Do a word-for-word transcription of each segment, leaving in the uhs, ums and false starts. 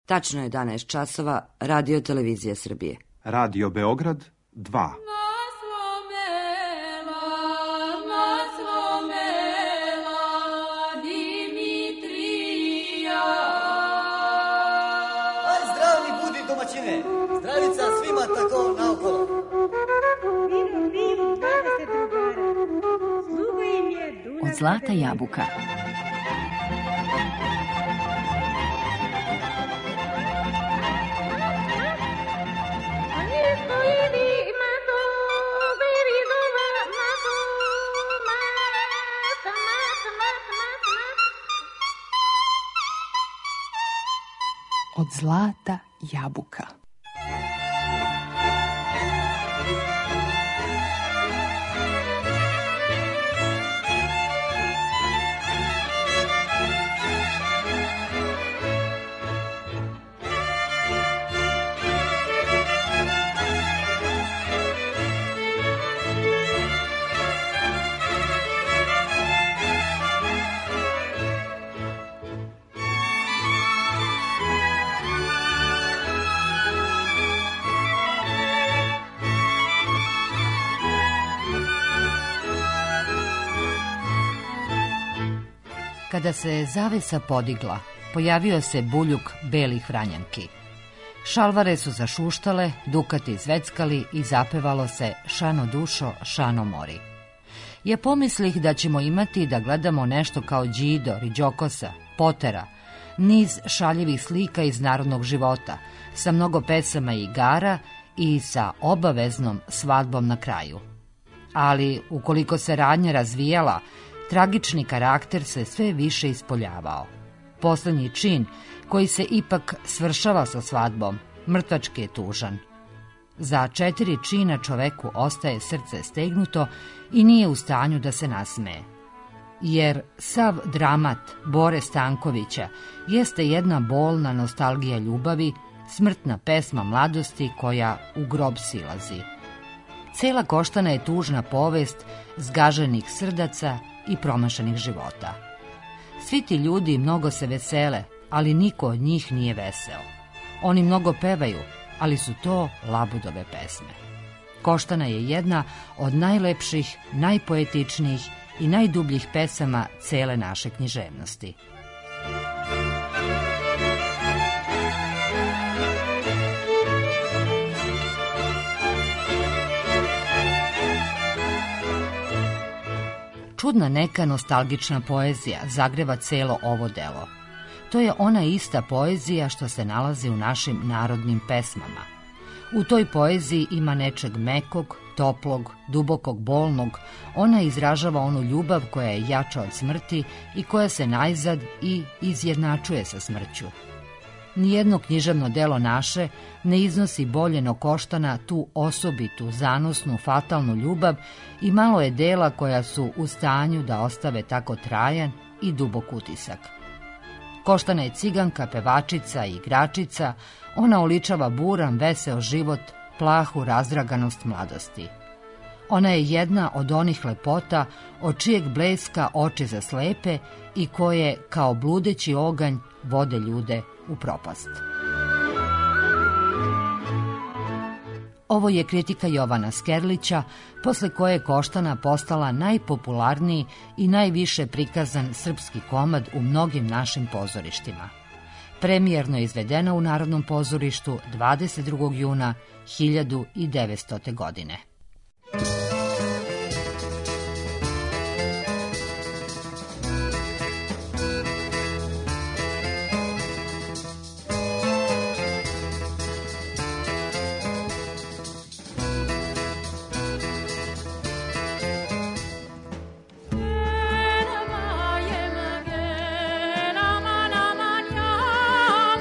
Tačno je jedanaest časova, Radio Televizija Srbije. Radio Beograd dva. Zdravica svima tako naokolo. Od zlata jabuka. Od zlata jabuka. Kada se zavesa podigla, pojavio se buljuk belih vranjanki. Šalvare su zašuštale, dukati zveckali i zapevalo se šano dušo, šano mori. Ja pomislih da ćemo imati da gledamo nešto kao Đido, Riđokosa, Potera, niz šaljivih slika iz narodnog života, sa mnogo pesama i igara i sa obaveznom svadbom na kraju. Ali, ukoliko se radnja razvijala, tragični karakter se sve više ispoljavao. Poslednji čin, koji se ipak svršava sa svadbom, mrtvački je tužan. Za četiri čina čoveku ostaje srce stegnuto i nije u stanju da se nasmeje. Jer sav dramat Bore Stankovića jeste jedna bolna nostalgija ljubavi, smrtna pesma mladosti koja u grob silazi. Cela Koštana je tužna povest zgaženih srdaca i promašanih života. Svi ti ljudi mnogo se vesele, ali niko od njih nije veseo. Oni mnogo pevaju, ali su to labudove pesme. Koštana je jedna od najlepših, najpoetičnijih i najdubljih pesama cele naše književnosti. Čudna neka nostalgična poezija zagreva celo ovo delo. To je ona ista poezija što se nalazi u našim narodnim pesmama. U toj poeziji ima nečeg mekog, toplog, dubokog, bolnog. Ona izražava onu ljubav koja je jača od smrti i koja se najzad i izjednačuje sa smrću. Nijedno književno delo naše ne iznosi bolje no Koštana tu osobitu, zanosnu, fatalnu ljubav i malo je dela koja su u stanju da ostave tako trajan i dubok utisak. Koštana je ciganka, pevačica i igračica, ona oličava buran, veseo život, plahu razdraganost mladosti. Ona je jedna od onih lepota od čijeg bleska oči zaslepe i koje, kao bludeći oganj, vode ljude u propast. Ovo je kritika Jovana Skerlića, posle koje je Koštana postala najpopularniji i najviše prikazan srpski komad u mnogim našim pozorištima. Premijerno je izvedena u Narodnom pozorištu dvadeset drugog juna hiljadu devetstote. godine.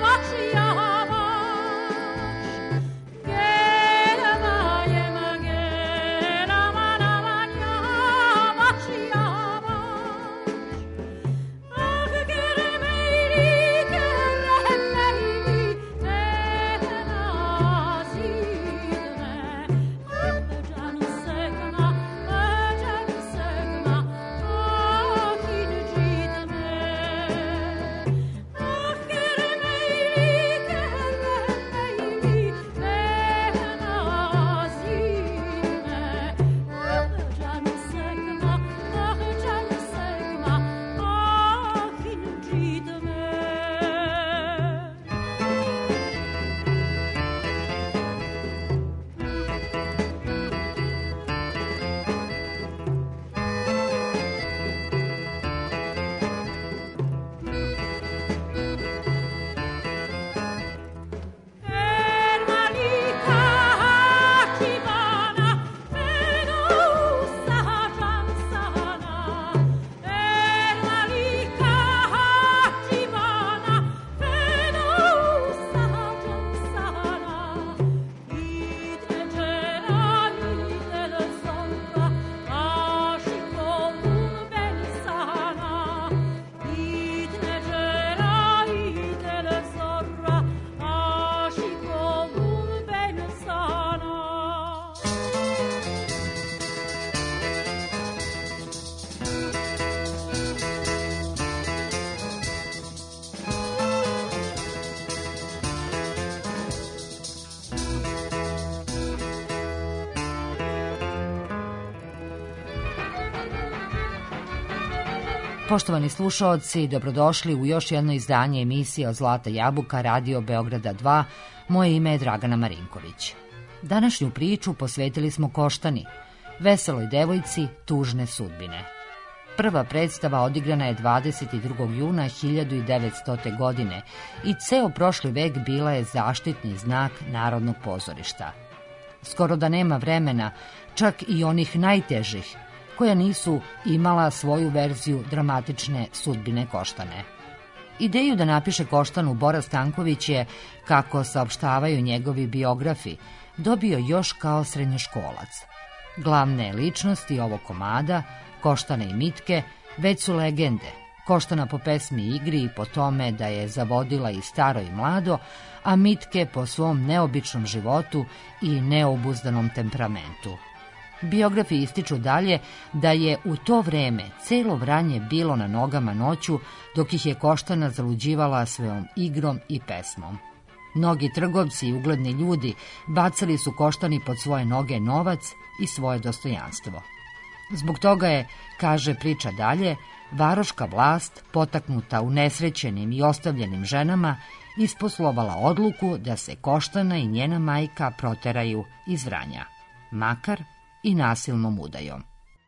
Yeah. Poštovani slušaoci, dobrodošli u još jedno izdanje emisije od Zlata jabuka Radio Beograda dva. Moje ime je Dragana Marinković. Današnju priču posvetili smo Koštani, veseloj devojci tužne sudbine. Prva predstava odigrana je dvadeset drugog juna hiljadu devetstote. godine i ceo prošli vek bila je zaštitni znak Narodnog pozorišta. Skoro da nema vremena, čak i onih najtežih, koja nisu imala svoju verziju dramatične sudbine Koštane. Ideju da napiše Koštanu Bora Stanković je, kako saopštavaju njegovi biografi, dobio još kao srednjoškolac. Glavne ličnosti ovog komada, Koštana i Mitke, već su legende. Koštana po pesmi i igri i po tome da je zavodila i staro i mlado, a Mitke po svom neobičnom životu i neobuzdanom temperamentu. Biografi ističu dalje da je u to vreme celo Vranje bilo na nogama noću, dok ih je Koštana zaluđivala svojom igrom i pesmom. Mnogi trgovci i ugledni ljudi bacali su Koštani pod svoje noge novac i svoje dostojanstvo. Zbog toga je, kaže priča dalje, varoška vlast, potaknuta unesrećenim i ostavljenim ženama, isposlovala odluku da se Koštana i njena majka proteraju iz Vranja, makar i nasilnom udajom.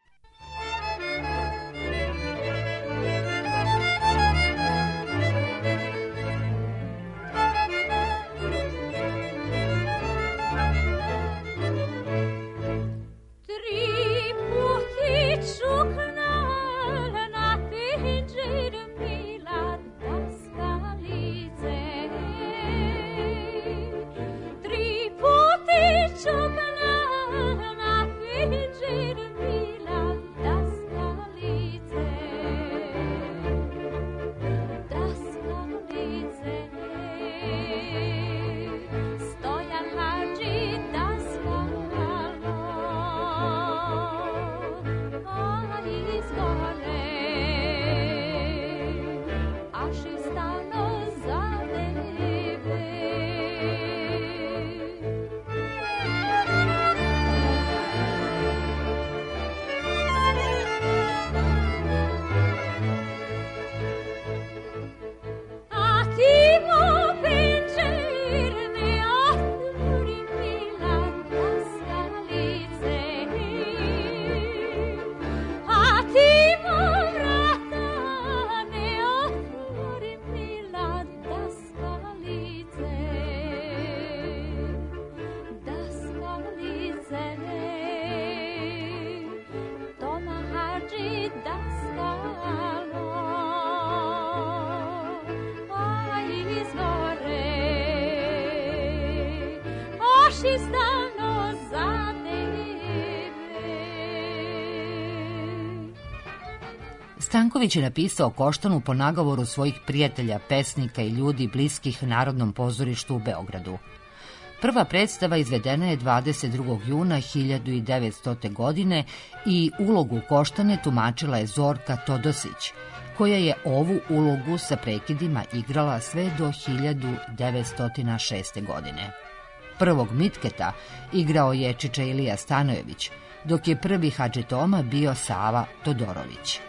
Stanković je napisao Koštanu po nagovoru svojih prijatelja, pesnika i ljudi bliskih Narodnom pozorištu u Beogradu. Prva predstava izvedena je dvadeset drugog juna hiljadu devetstote. godine i ulogu Koštane tumačila je Zorka Todosić, koja je ovu ulogu sa prekidima igrala sve do hiljadu devetsto šeste. godine. Prvog Mitketa igrao je Čiča Ilija Stanojević, dok je prvi Hadžitoma bio Sava Todorović.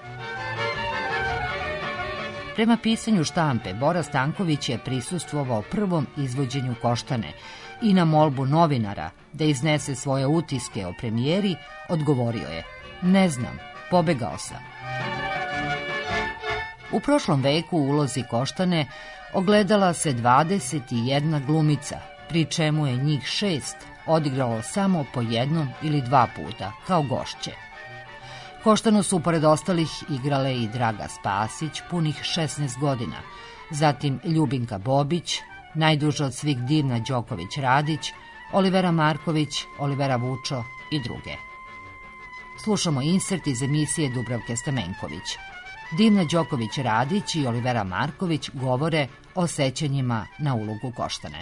Prema pisanju štampe, Bora Stanković je prisustvovao prvom izvođenju Koštane i na molbu novinara da iznese svoje utiske o premijeri odgovorio je: "Ne znam, pobegao sam." U prošlom veku u ulozi Koštane ogledala se dvadeset jedna glumica, pri čemu je njih šest odigralo samo po jednom ili dva puta, kao gošće. Koštanu su pored ostalih igrale i Draga Spasić, punih šesnaest godina, zatim Ljubinka Bobić, najduža od svih Divna Đoković-Radić, Olivera Marković, Olivera Vučo i druge. Slušamo insert iz emisije Dubravke Stamenković. Divna Đoković-Radić i Olivera Marković govore o sećanjima na ulogu Koštane.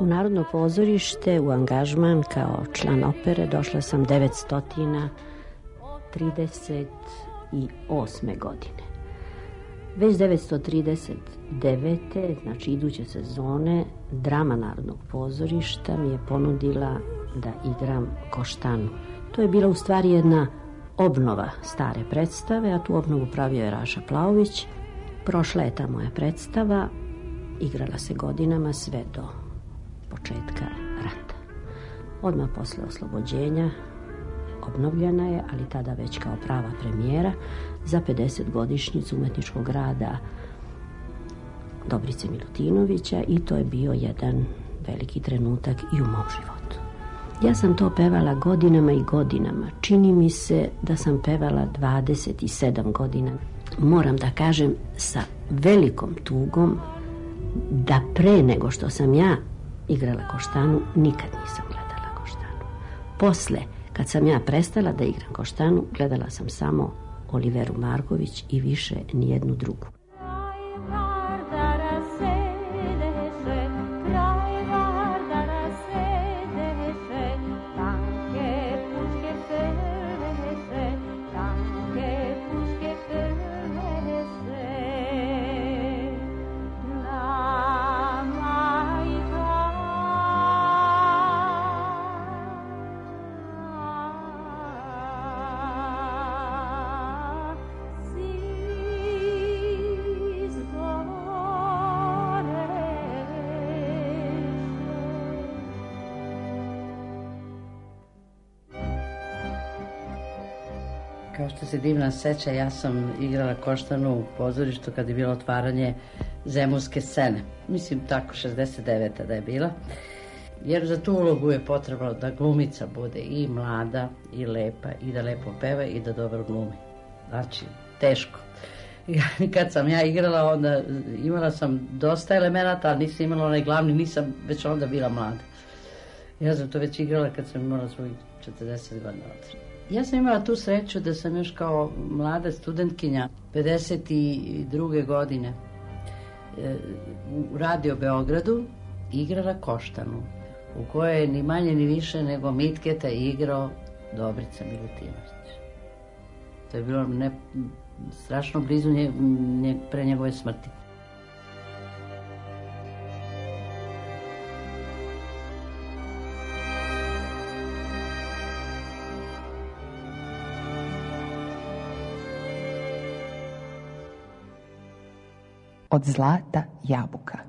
Narodno pozorište u angažman kao član opere došla sam devetsto trideset osme. godine. Već devetsto trideset devete. znači iduće sezone, Drama Narodnog pozorišta mi je ponudila da igram Koštanu. To je bila u stvari jedna obnova stare predstave, a tu obnovu pravio je Raša Plaović. Prošla je ta moja predstava, igrala se godinama sve do početka rata. Odmah posle oslobođenja obnovljena je, ali tada već kao prava premijera za pedesetogodišnjicu umetničkog rada Dobrice Milutinovića, i to je bio jedan veliki trenutak i u mom životu. Ja sam to pevala godinama i godinama. Čini mi se da sam pevala dvadeset sedam godina. Moram da kažem sa velikom tugom da pre nego što sam ja igrala Koštanu, nikad nisam gledala Koštanu. Posle, kad sam ja prestala da igram Koštanu, gledala sam samo Oliveru Marković i više nijednu drugu. Kao što se Divna seća, ja sam igrala Koštanu u pozorištu kad je bilo otvaranje Zemunske scene. Mislim tako šezdeset devete. da je bila. Jer za tu ulogu je potrebno da glumica bude i mlada i lepa i da lepo peva i da dobro glumi. Znači, teško. I kad sam ja igrala, onda imala sam dosta elemenata, ali nisam imala onaj glavni, nisam već onda bila mlada. Ja sam to već igrala kad sam imala svojih četrdeset godina. Ja sam imala tu sreću da sam još kao mlada studentkinja pedeset druge. godine u Radio Beogradu igrala Koštanu, u kojoj je ni manje ni više nego Mitketa igrao Dobrica Milutinović. To je bilo ne, strašno blizu nje, nje, pre njegove smrti. Od zlata jabuka.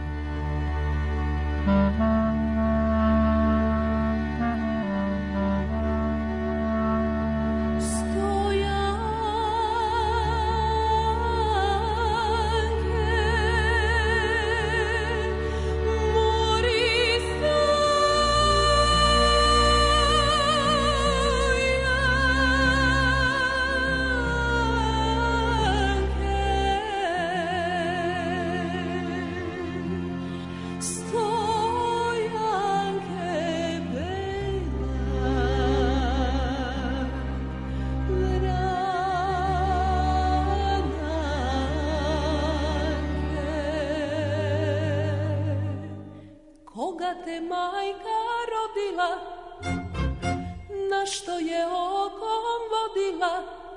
te majka rodila, na što je okom vodila,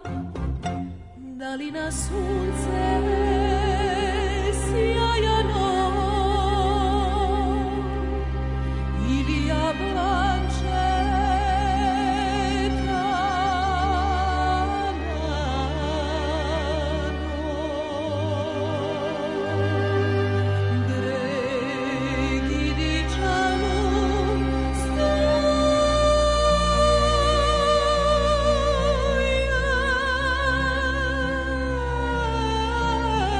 da li na sunce sjajano ili jablanče tanano.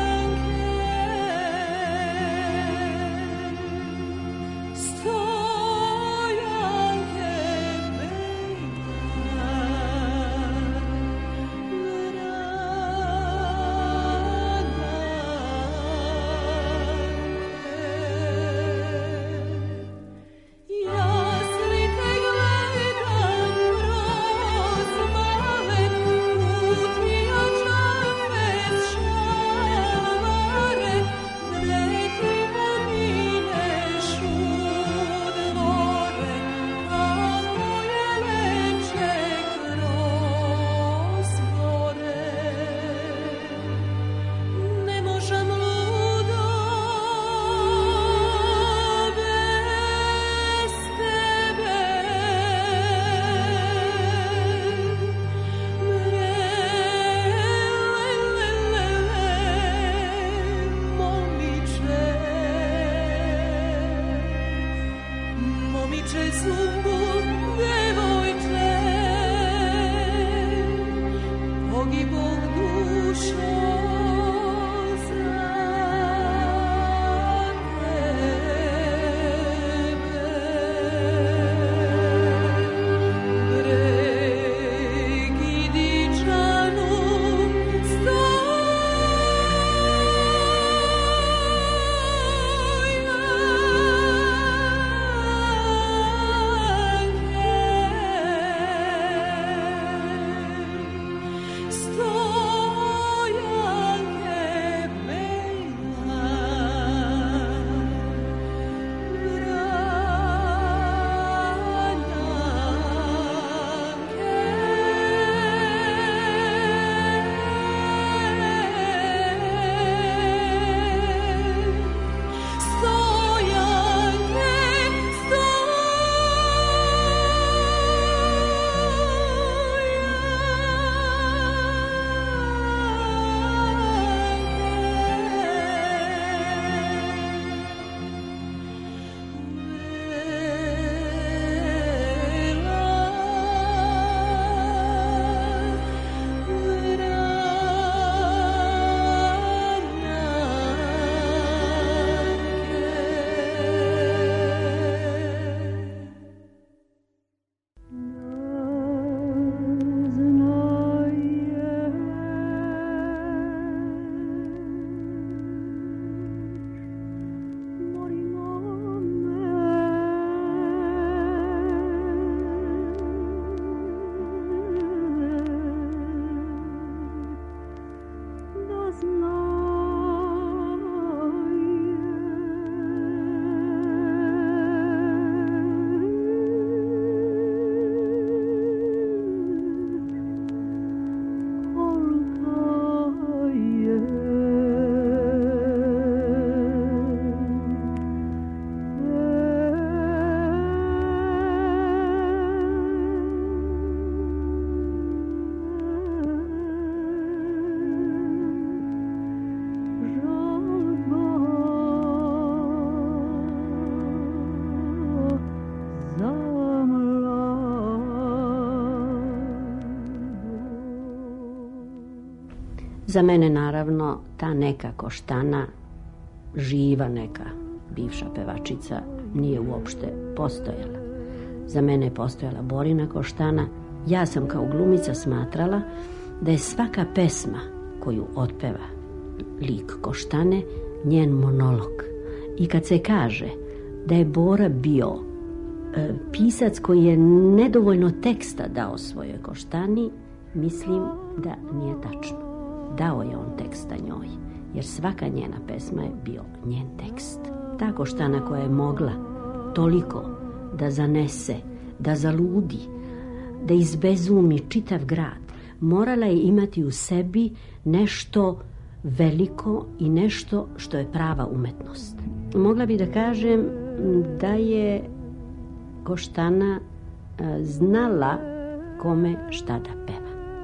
Za mene, naravno, ta neka Koštana, živa neka bivša pevačica, nije uopšte postojala. Za mene je postojala Borina Koštana. Ja sam kao glumica smatrala da je svaka pesma koju otpeva lik Koštane njen monolog. I kad se kaže da je Bora bio e, pisac koji je nedovoljno teksta dao svojoj Koštani, mislim da nije tačno. Dao je on teksta njoj, jer svaka njena pesma je bio njen tekst. Ta Koštana koja je mogla toliko da zanese, da zaludi, da izbezumi čitav grad, morala je imati u sebi nešto veliko i nešto što je prava umetnost. Mogla bi da kažem da je Koštana znala kome šta da peva.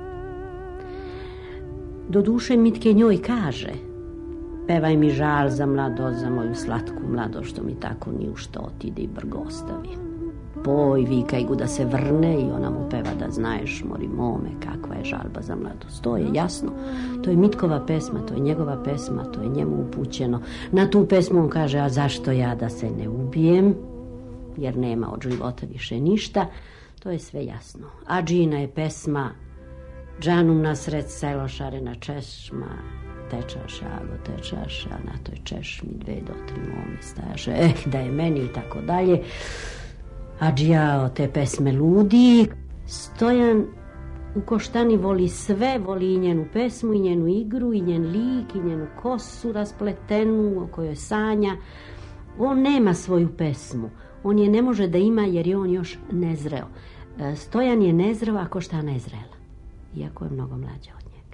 Doduše, Mitke njoj kaže: pevaj mi žal za mlado, za moju slatku mlado, što mi tako ni u što otide i brgo ostavi. Poj, vikaj gu da se vrne, i ona mu peva: da znaješ, mori mome, kakva je žalba za mladost. To je jasno, to je Mitkova pesma, to je njegova pesma, to je njemu upućeno. Na tu pesmu on kaže: a zašto ja da se ne ubijem, jer nema od života više ništa. To je sve jasno. A Džina je pesma: džanum nasred selo šarena češma, tečaše, alo tečaše, a na toj češmi dve do tri mome stajaše, eh, da je meni, i tako dalje. A Džijao te pesme ludi. Stojan u Koštani voli sve, voli i njenu pesmu, i njenu igru, i njen lik, i njenu kosu raspletenu o kojoj sanja. On nema svoju pesmu, on je ne može da ima jer je on još nezreo. Stojan je nezreo, a Koštana je zrela, iako je mnogo mlađa od njega.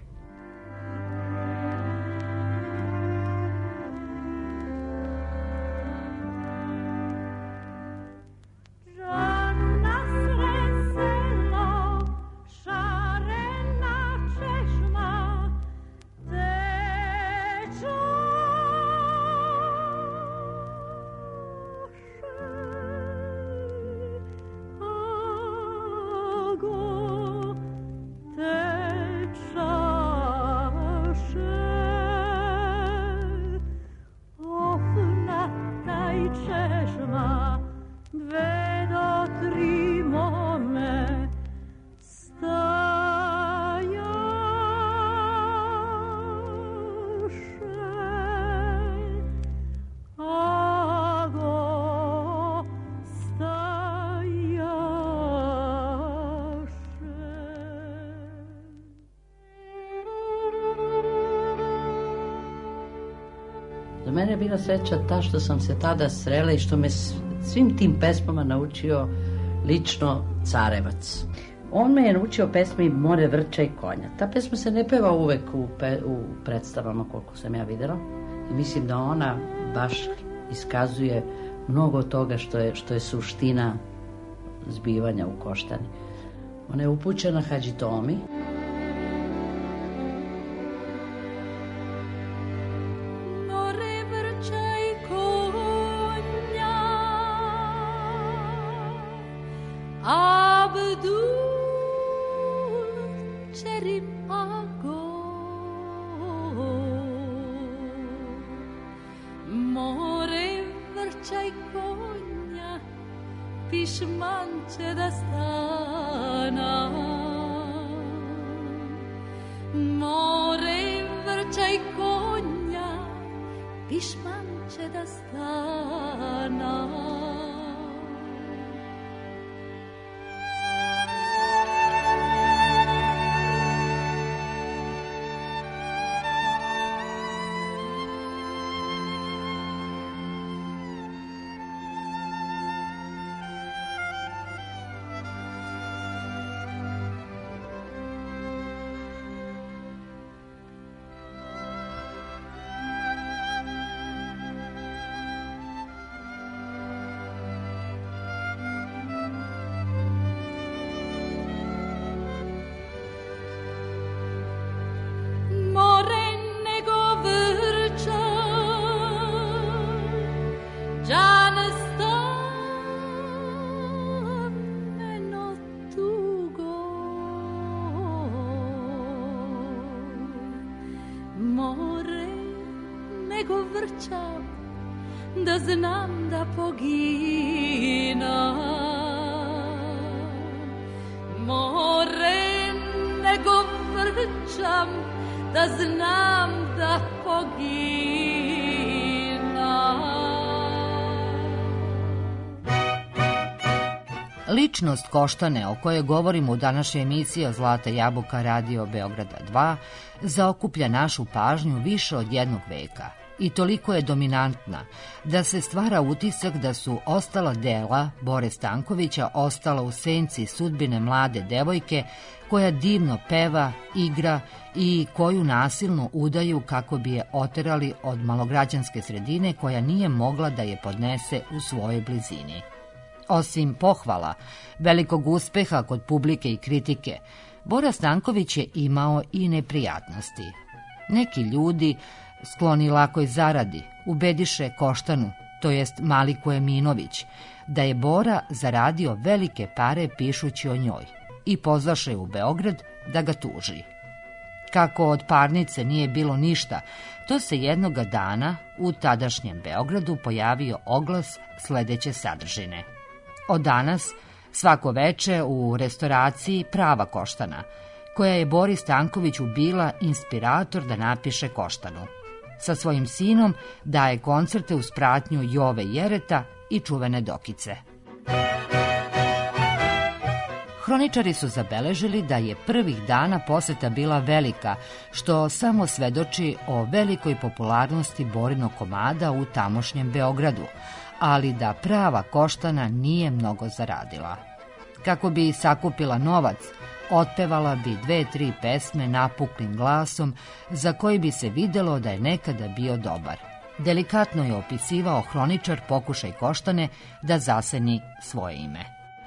Za mene je bila sreća ta što sam se tada srela i što me svim tim pesmama naučio lično Carevac. On me je naučio pesmi More vrča i konja. Ta pesma se ne peva uvek u, pe, u predstavama, koliko sam ja videla. I mislim da ona baš iskazuje mnogo toga što je, što je suština zbivanja u Koštani. Ona je upućena Hadži Tomi. Pišmanče da stana, more vrčaj konja, pišmanče da stana. vrčam, da znam da poginam. More nego vrčam, da znam da poginam. Ličnost Koštane, o kojoj govorimo u današnjoj emisiji o Zlata jabuka Radio Beograda dva, zaokuplja našu pažnju više od jednog veka i toliko je dominantna da se stvara utisak da su ostala dela Bore Stankovića ostala u senci sudbine mlade devojke koja divno peva, igra i koju nasilno udaju kako bi je oterali od malograđanske sredine koja nije mogla da je podnese u svojoj blizini. Osim pohvala, velikog uspeha kod publike i kritike, Bora Stanković je imao i neprijatnosti. Neki ljudi, skloni lakoj zaradi, ubediše Koštanu, to jest Maliku Eminović, da je Bora zaradio velike pare pišući o njoj i pozvaše u Beograd da ga tuži. Kako od parnice nije bilo ništa, to se jednoga dana u tadašnjem Beogradu pojavio oglas sledeće sadržine. Od danas, svako veče u restoraciji Prava Koštana, koja je Bori Stankoviću bila inspirator da napiše Koštanu. Sa svojim sinom daje koncerte uz pratnju Jove Jereta i čuvene Dokice. Hroničari su zabeležili da je prvih dana poseta bila velika, što samo svedoči o velikoj popularnosti Borinog komada u tamošnjem Beogradu, ali da Prava Koštana nije mnogo zaradila. Kako bi sakupila novac, otpevala bi dve, tri pesme napuklim glasom za koji bi se videlo da je nekada bio dobar. Delikatno je opisivao hroničar pokušaj Koštane da zaseni svoje ime.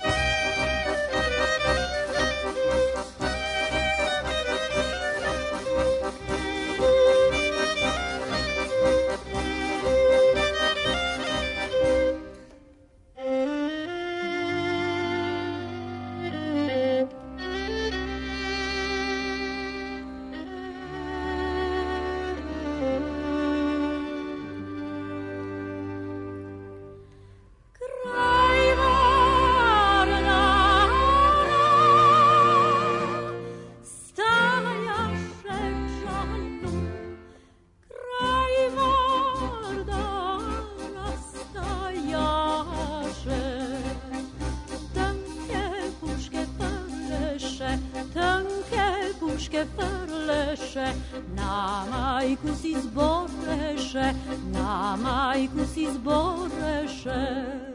Na majku si zboreše, na majku si zboreše,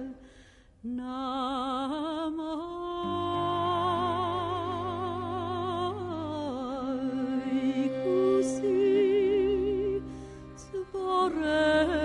na majku si zboreše.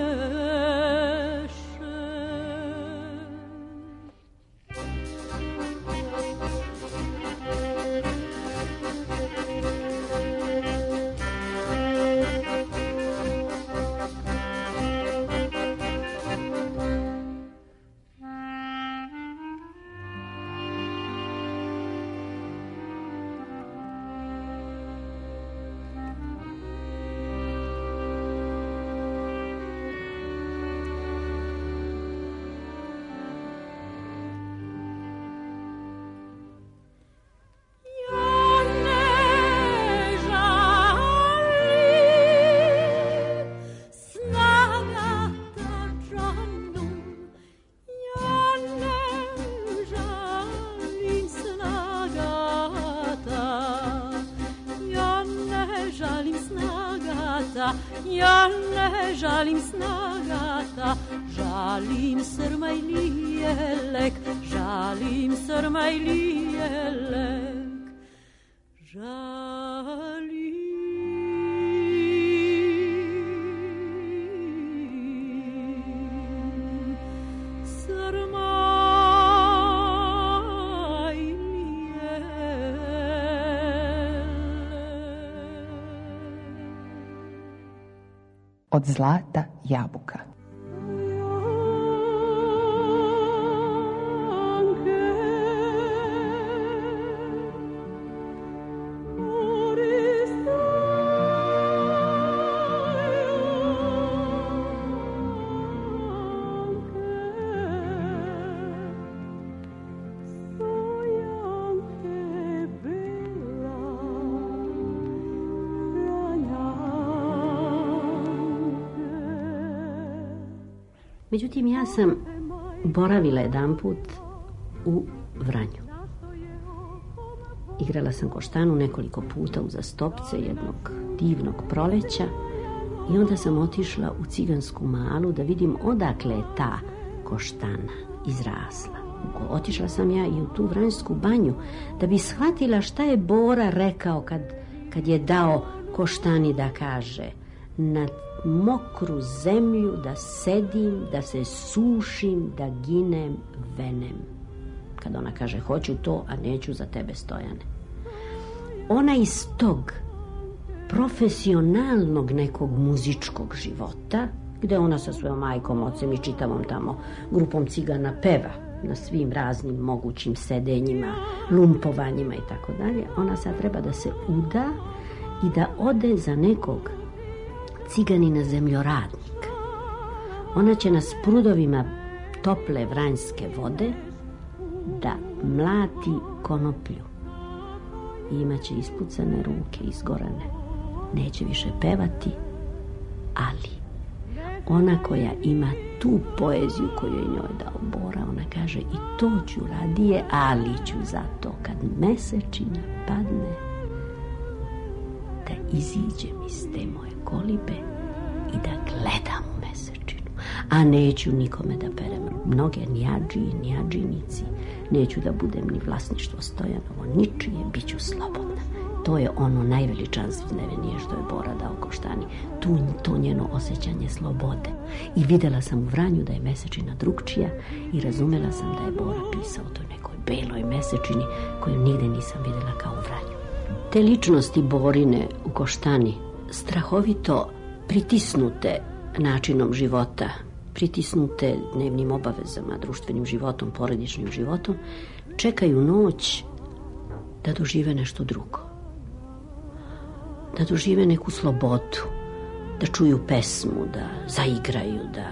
Ja ne žalim snagata, žalim srma i lijelek, žalim srma i lijelek, žalim srma i lijelek. Od Zlata jabuka. Thank you. Međutim, ja sam boravila jedanput u Vranju. Igrala sam Koštanu nekoliko puta uzastopce jednog divnog proleća i onda sam otišla u Cigansku Malu da vidim odakle je ta Koštana izrasla. Otišla sam ja i u tu Vranjsku banju da bi shvatila šta je Bora rekao kad, kad je dao Koštani da kaže: na mokru zemlju da sedim, da se sušim, da ginem venem. Kad ona kaže: hoću to, a neću za tebe, Stojane. Ona iz tog profesionalnog nekog muzičkog života, gde ona sa svojom majkom, ocem i čitavom tamo grupom cigana peva na svim raznim mogućim sedenjima, lumpovanjima i tako dalje, ona sad treba da se uda i da ode za nekog ciganina zemljoradnika. Ona će na sprudovima tople vranjske vode da mlati konoplju i imaće ispucane ruke, izgorane. Neće više pevati, ali ona koja ima tu poeziju koju je njoj dao Bora, ona kaže: i to ću radije, ali ću zato kad mesečina padne da iziđem iz te moje kolibe i da gledam u mesečinu, a neću nikome da perem noge, ni adžiji, ni adžinici, neću da budem ni vlasništvo Stojanovo, ničije, bit ću slobodna. To je ono najveličanstvenije što je Bora dao Koštani, tu, to njeno osjećanje slobode. I videla sam u Vranju da je mesečina drugčija i razumela sam da je Bora pisao o toj nekoj beloj mesečini koju nigde nisam videla kao u Vranju. Te ličnosti Borine u Koštani, strahovito pritisnute načinom života, pritisnute dnevnim obavezama, društvenim životom, porodičnim životom, čekaju noć da dožive nešto drugo. Da dožive neku slobodu, da čuju pesmu, da zaigraju, da,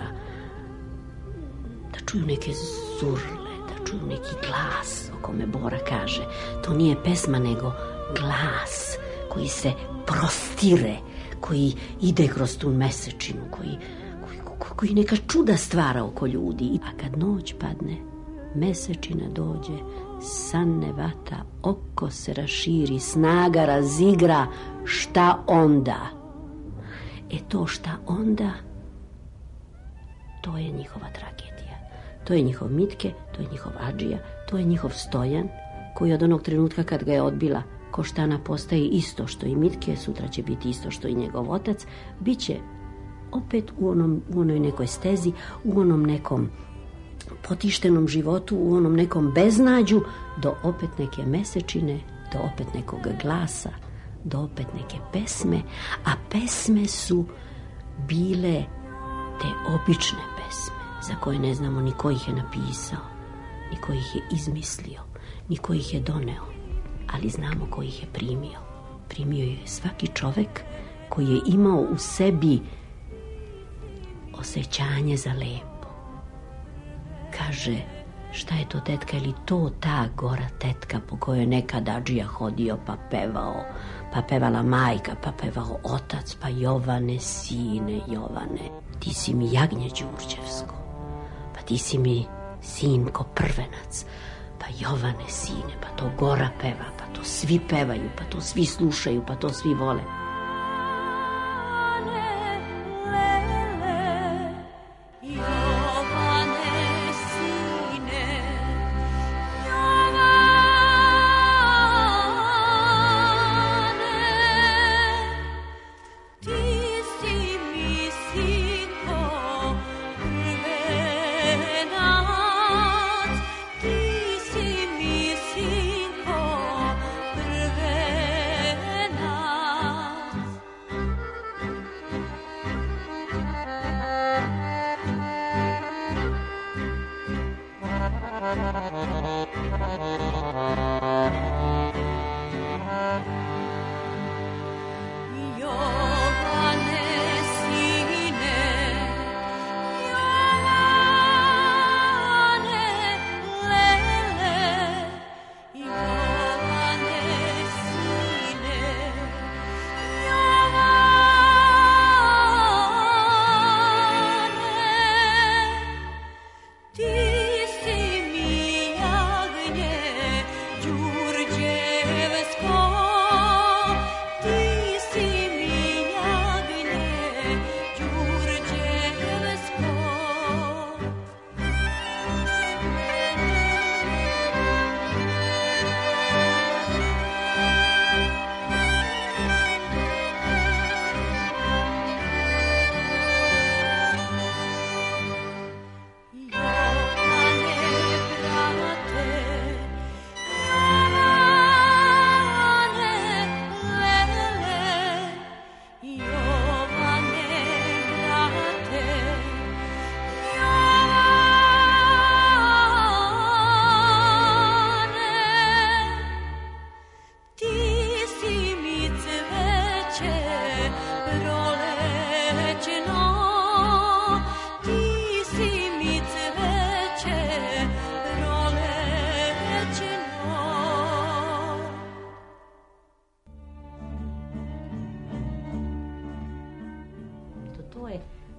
da čuju neke zurle, da čuju neki glas o kome Bora kaže. To nije pesma, nego glas koji se prostire, koji ide kroz tu mesečinu, koji, koji, koji neka čuda stvara oko ljudi. A kad noć padne, mesečina dođe, sanne vata, oko se raširi, snaga razigra, šta onda? E to šta onda, to je njihova tragedija. To je njihov Mitke, to je njihov Adžija, to je njihov Stojan, koji od onog trenutka kad ga je odbila Koštana postaje isto što i Mitke, sutra će biti isto što i njegov otac, bit će opet u, onom, u onoj nekoj stezi, u onom nekom potištenom životu, u onom nekom beznađu, do opet neke mesečine, do opet nekog glasa, do opet neke pesme, a pesme su bile te obične pesme, za koje ne znamo ni ko ih je napisao, ni ko ih je izmislio, ni ko ih je doneo, ali znamo ko ih je primio. Primio je svaki čovek koji je imao u sebi osjećanje za lepo. Kaže: šta je to, tetka, ili to ta gora tetka po kojoj nekad Adžija hodio pa pevao, pa pevala majka, pa pevao otac, pa Jovane, sine Jovane, ti si mi jagnje Đurđevsko, pa ti si mi sinko prvenac, pa Jovane, sine, pa to gora peva, pa to svi pevaju, pa to svi slušaju, pa to svi vole. Sinko prvenac.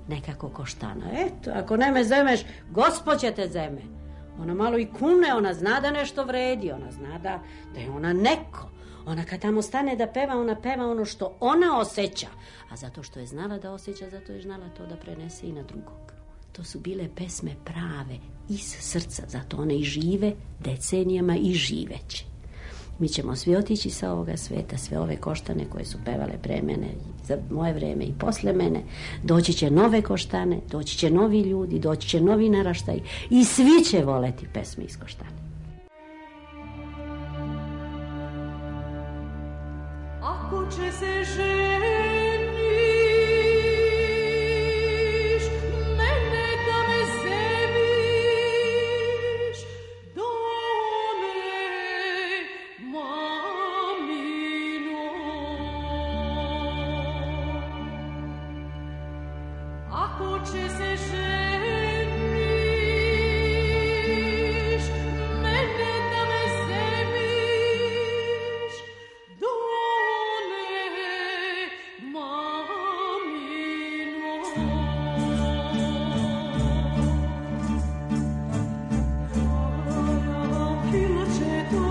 nekako koštana. Eto, ako ne me zemeš, Gospod će te zeme. Ona malo i kune, ona zna da nešto vredi, ona zna da, da je ona neko. Ona kad tamo stane da peva, ona peva ono što ona osjeća. A zato što je znala da osjeća, zato je znala to da prenese i na drugog. To su bile pesme prave, iz srca, zato one i žive decenijama i živeće. Mi ćemo svi otići sa ovoga sveta, sve ove koštane koje su pevale pre mene, za moje vreme i posle mene. Doći će nove koštane, doći će novi ljudi, doći će novi naraštaj i svi će voleti pesme iz koštane. Ako će se ženiš, mene da me zemiš, done mamino. Ako će se ženiš, mene da me zemiš, done mamino. Piloče to,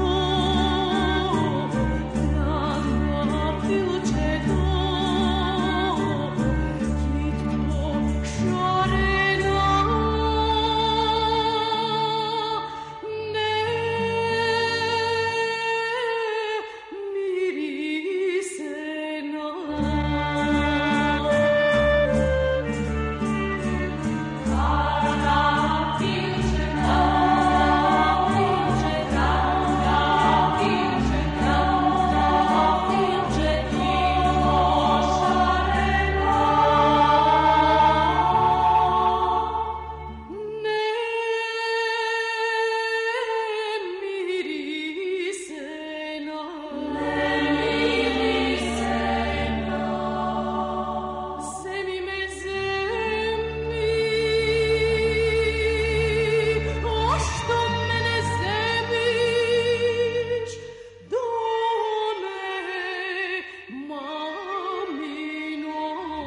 piloče to, kitko šarena, ne mirisena. Zemi me zemi, o što mene zemiš, done mamino.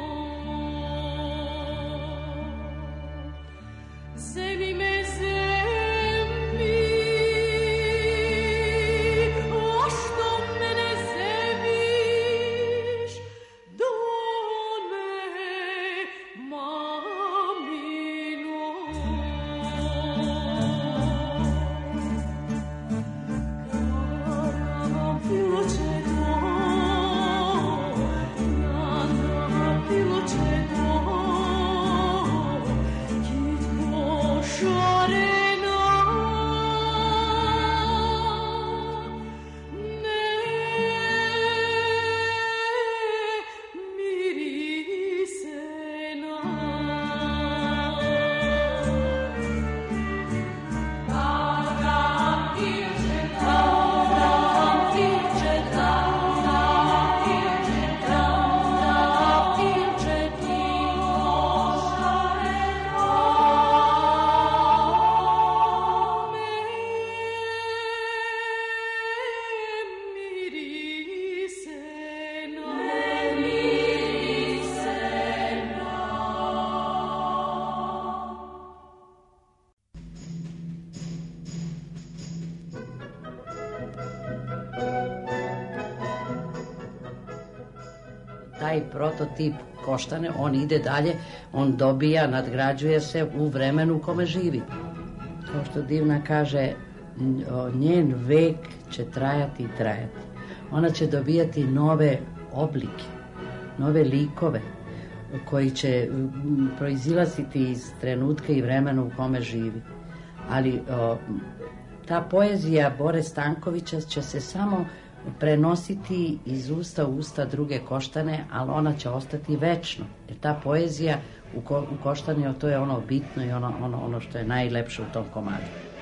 Zemi me zemi, o što mene zemiš, done mamino. Piloče to, piloče to, kitko šarena, ne mirisena. Taj prototip koštane, on ide dalje, on dobija, nadgrađuje se u vremenu u kome živi. Kao što Divna kaže, njen vek će trajati i trajati. Ona će dobijati nove oblike, nove likove koji će proizilaziti iz trenutka i vremena u kome živi. Ali o, ta poezija Bore Stankovića će se samo prenositi iz usta u usta druge koštane, ali ona će ostati večno. Jer ta poezija u, ko, u koštani, to je ono bitno i ono, ono, ono što je najlepše u tom komadu.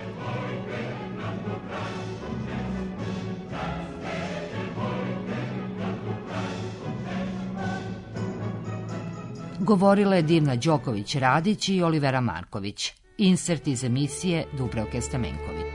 Govorile Divna Đoković-Radić i Olivera Marković. Insert iz emisije Dubravke Stamenković.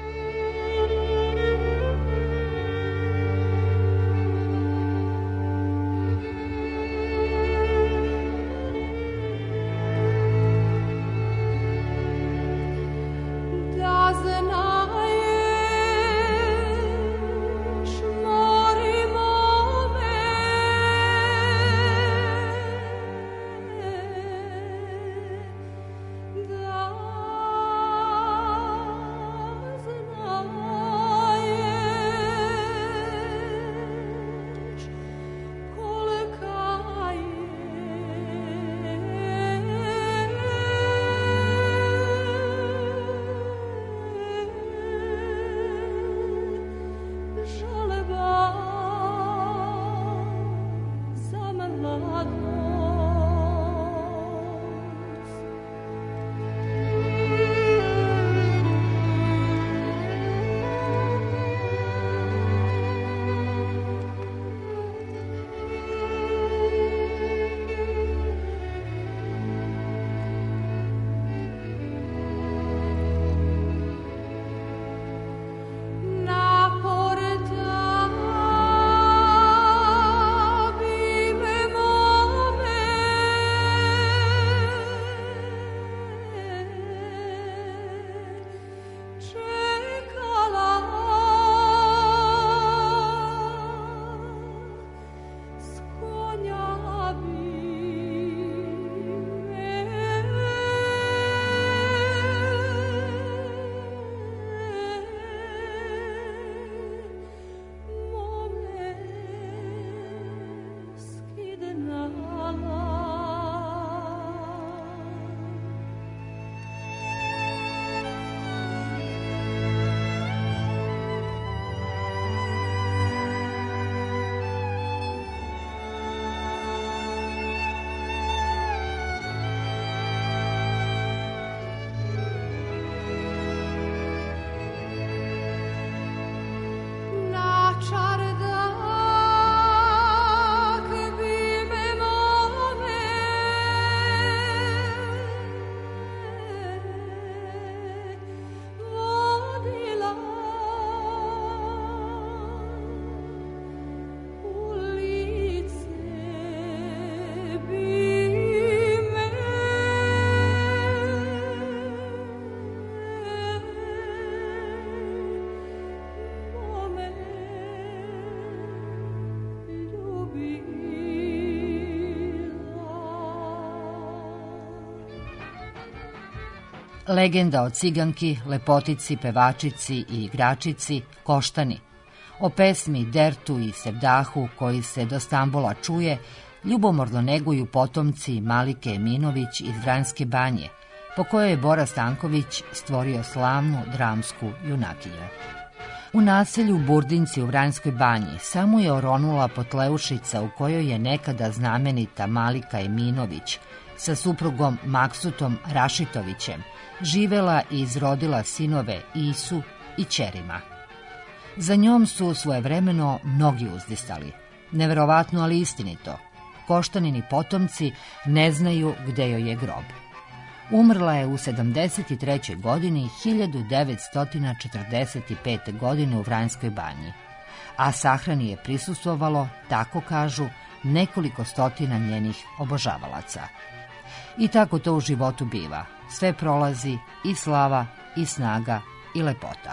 legenda o ciganki, lepotici, pevačici i igračici Koštani, o pesmi, dertu i sevdahu koji se do Stambola čuje, ljubomorno neguju potomci Malike Eminović iz Vranjske banje, po kojoj je Bora Stanković stvorio slavnu dramsku junakinju. U naselju Burdinci u Vranjskoj banji samo je oronula potleušica u kojoj je nekada znamenita Malika Eminović sa suprugom Maksutom Rašitovićem živela i izrodila sinove Isu i ćerima. Za njom su svojevremeno mnogi uzdisali. Neverovatno, ali istinito. Koštanini potomci ne znaju gde joj je grob. Umrla je u sedamdeset trećoj godini hiljadu devetsto četrdeset pete. godine u Vranjskoj banji, a sahrani je prisustvovalo, tako kažu, nekoliko stotina njenih obožavalaca. I tako to u životu biva. Sve prolazi, i slava, i snaga, i lepota.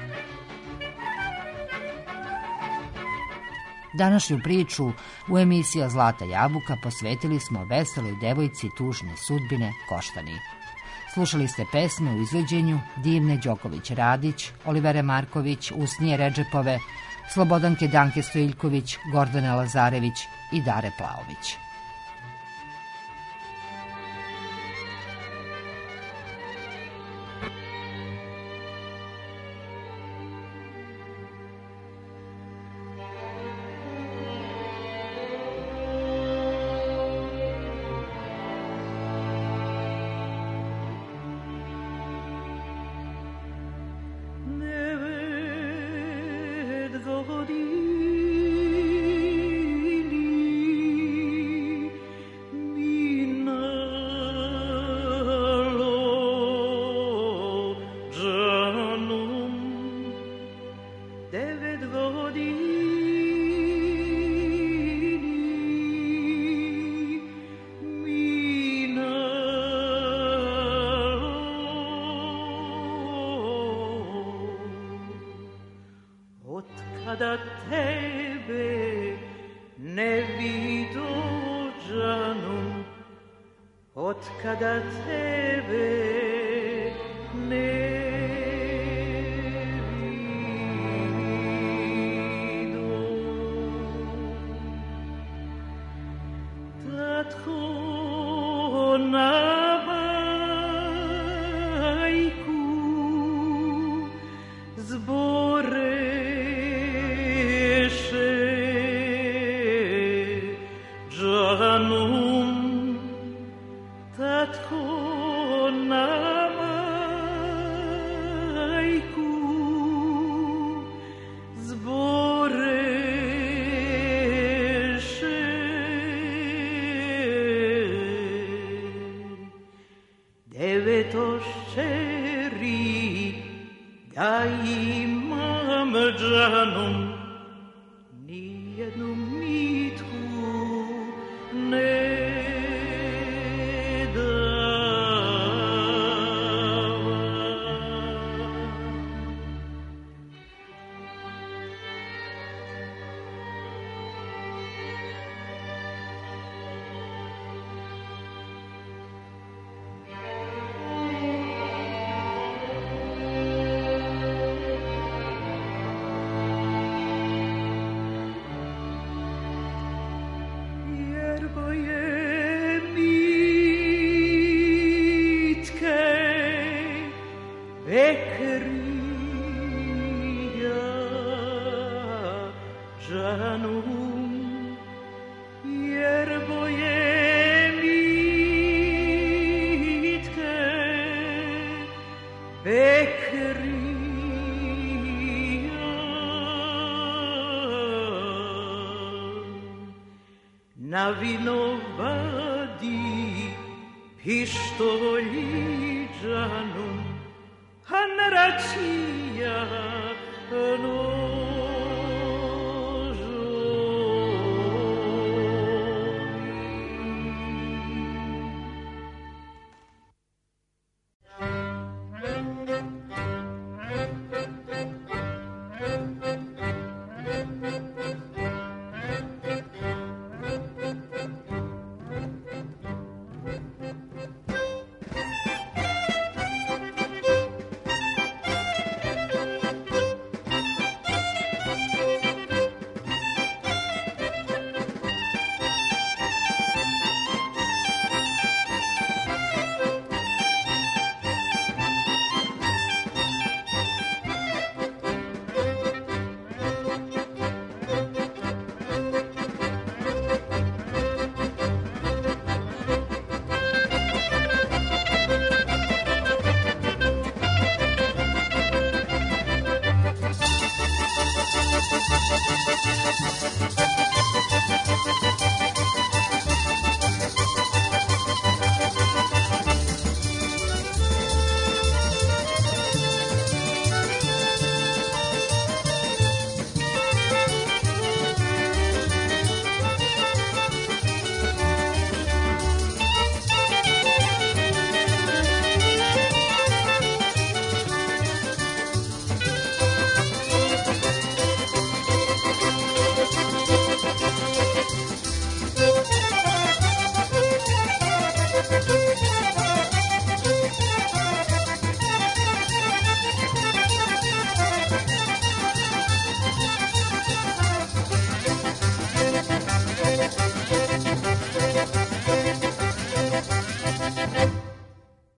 Današnju priču u emisiji Zlata jabuka posvetili smo veseloj devojci tužne sudbine Koštani. Slušali ste pesme u izvođenju Divne Đoković-Radić, Olivere Marković, Usnije Redžepove, Slobodanke Danke Stojiljković, Gordane Lazarević i Dare Plaović. Da tebe ne vidođanu, od kada tebe ne vido. Tatko na majku zbore ja imam džanom, nijednu mitku ne na vinovadi pištolji džanu, a na račija no.